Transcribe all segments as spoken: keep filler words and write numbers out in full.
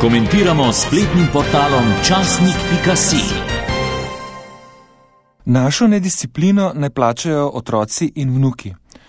Komentiramo s spletnim portalom časnik pika si. Našo nedisciplino ne plačajo otroci in vnuki.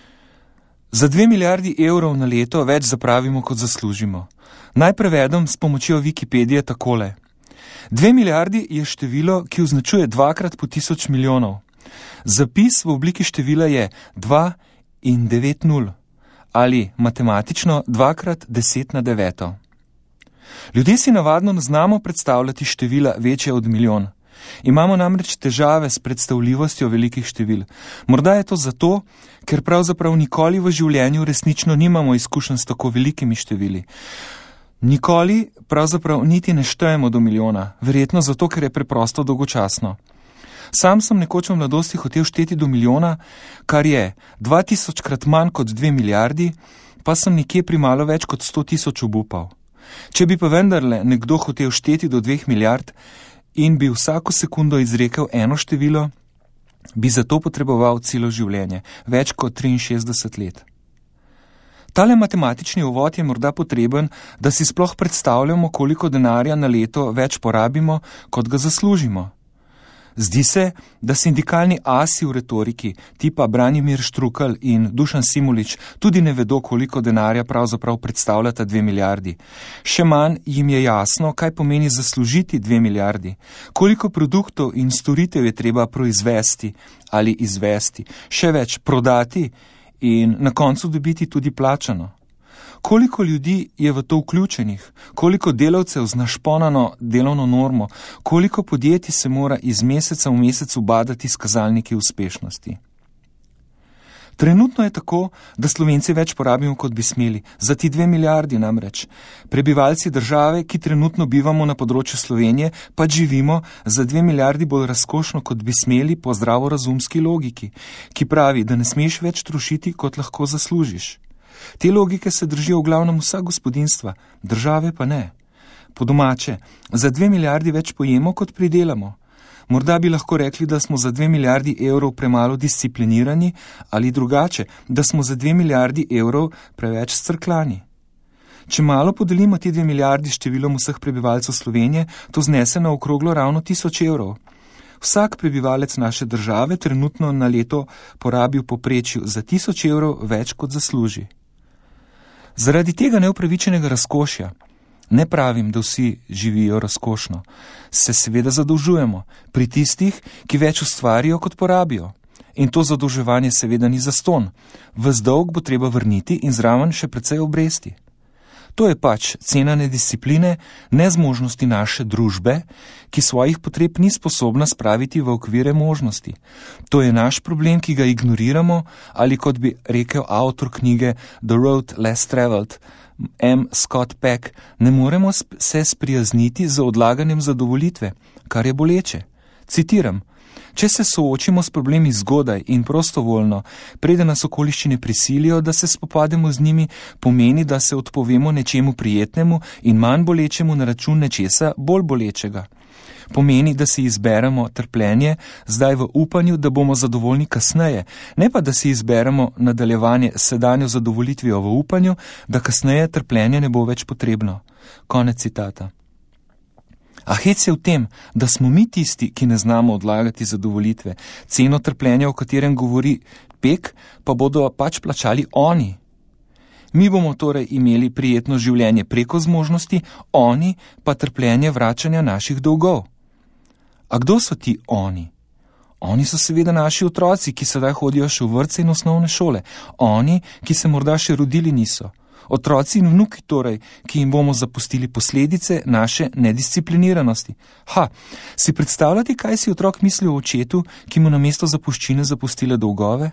Za dve milijardi evrov na leto več zapravimo, kot zaslužimo. Naj prevedem s pomočjo Wikipedije takole. Dve milijardi je število, ki označuje dvakrat po tisoč milijonov. Zapis v obliki števila je dva in devet nul ali matematično dvakrat deset na deveto. Ljudje si navadno ne znamo predstavljati števila večje od milijon. Imamo namreč težave s predstavljivostjo velikih števil. Morda je to zato, ker pravzaprav nikoli v življenju resnično nimamo izkušenj s tako velikimi števili. Nikoli pravzaprav niti ne štejemo do milijona, verjetno zato, ker je preprosto dolgočasno. Sam sem nekoč v mladosti hotel šteti do milijona, kar je dva tisočkrat manj kot dve milijardi, pa sem nekje pri malo več kot sto tisoč obupal. Če bi pa vendarle nekdo hotel šteti do dveh milijard in bi vsako sekundo izrekel eno število, bi za to potreboval celo življenje, več kot triinšestdeset let. Tale matematični uvod je morda potreben, da si sploh predstavljamo, koliko denarja na leto več porabimo, kot ga zaslužimo. Zdi se, da sindikalni asi v retoriki, tipa Branimir Štrukelj in Dušan Simulič, tudi ne vedo, koliko denarja pravzaprav predstavljata dve milijardi. Še manj jim je jasno, kaj pomeni zaslužiti dve milijardi, koliko produktov in storitev je treba proizvesti ali izvesti, še več prodati in na koncu dobiti tudi plačano. Koliko ljudi je v to vključenih, koliko delavcev z našponano delovno normo, koliko podjetij se mora iz meseca v mesec ubadati s kazalniki uspešnosti. Trenutno je tako, da Slovenci več porabimo, kot bi smeli, za ti dve milijardi namreč. Prebivalci države, ki trenutno bivamo na področju Slovenije, pa živimo za dve milijardi bolj razkošno, kot bi smeli po zdravorazumski logiki, ki pravi, da ne smeš več trošiti, kot lahko zaslužiš. Te logike se držijo v glavnem vsa gospodinjstva, države pa ne. Po domače, za dve milijardi več pojemo, kot pridelamo. Morda bi lahko rekli, da smo za dve milijardi evrov premalo disciplinirani ali drugače, da smo za dve milijardi evrov preveč scrklani. Če malo podelimo te dve milijardi številom vseh prebivalcev Slovenije, to znese na okroglo ravno tisoč evrov. Vsak prebivalec naše države trenutno na leto porabi v povprečju za tisoč evrov več, kot zasluži. Zaradi tega neupravičenega razkošja, ne pravim, da vsi živijo razkošno, se seveda zadolžujemo pri tistih, ki več ustvarijo, kot porabijo. In to zadolževanje seveda ni zastonj. Ves dolg bo treba vrniti in zraven še precej obresti. To je pač cena nediscipline, nezmožnosti naše družbe, ki svojih potreb ni sposobna spraviti v okvire možnosti. To je naš problem, ki ga ignoriramo, ali kot bi rekel avtor knjige The Road Less Traveled, M. Scott Peck, ne moremo se sprijazniti z odlaganjem zadovolitve, kar je boleče. Citiram: Če se soočimo s problemi zgodaj in prostovoljno, preden nas okoliščine prisilijo, da se spopademo z njimi, pomeni, da se odpovemo nečemu prijetnemu in manj bolečemu na račun nečesa bolj bolečega. Pomeni, da si izberemo trpljenje zdaj v upanju, da bomo zadovoljni kasneje, ne pa da si izberemo nadaljevanje sedanjo zadovolitvijo v upanju, da kasneje trpljenje ne bo več potrebno. Konec citata. A hec je v tem, da smo mi tisti, ki ne znamo odlagati zadovolitve. Ceno trpljenja, o katerem govori Peck, pa bodo pač plačali oni. Mi bomo torej imeli prijetno življenje preko zmožnosti, oni pa trpljenje vračanja naših dolgov. A kdo so ti oni? Oni so seveda naši otroci, ki sedaj hodijo še v vrtce in osnovne šole. Oni, ki se morda še rodili niso. Otroci in vnuki torej, ki jim bomo zapustili posledice naše nediscipliniranosti. Ha, si predstavljate, kaj si otrok misli o očetu, ki mu namesto zapuščine zapustile dolgove?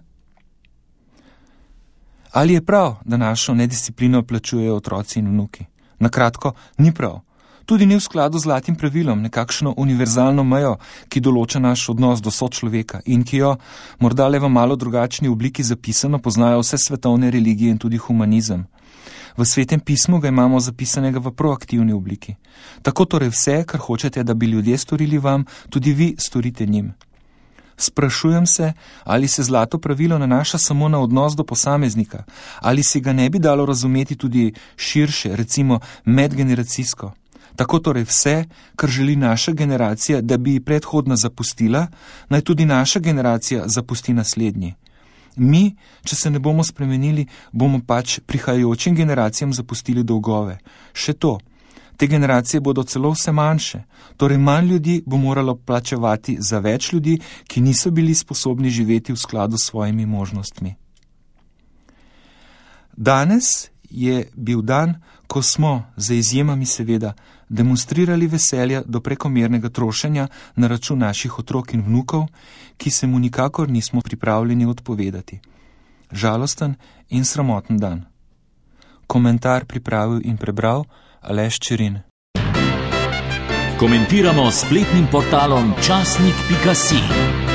Ali je prav, da našo nedisciplino plačujejo otroci in vnuki? Na kratko, ni prav. Tudi ni v skladu z zlatim pravilom, nekakšno univerzalno mejo, ki določa naš odnos do sočloveka in ki jo, morda le v malo drugačni obliki zapisano, poznajo vse svetovne religije in tudi humanizem. V Svetem pismu ga imamo zapisanega v proaktivni obliki. Tako torej vse, kar hočete, da bi ljudje storili vam, tudi vi storite njim. Sprašujem se, ali se zlato pravilo nanaša samo na odnos do posameznika, ali se ga ne bi dalo razumeti tudi širše, recimo medgeneracijsko. Tako torej vse, kar želi naša generacija, da bi predhodna zapustila, naj tudi naša generacija zapusti naslednji. Mi, če se ne bomo spremenili, bomo pač prihajajočim generacijam zapustili dolgove. Še to, te generacije bodo celo vse manjše, torej manj ljudi bo moralo plačevati za več ljudi, ki niso bili sposobni živeti v skladu s svojimi možnostmi. Danes je bil dan, ko smo, za izjemami seveda, demonstrirali veselja do prekomernega trošenja na račun naših otrok in vnukov, ki se mu nikakor nismo pripravljeni odpovedati. Žalosten in sramoten dan. Komentar pripravil in prebral Aleš Čerin. Komentiramo s spletnim portalom časnik pika si.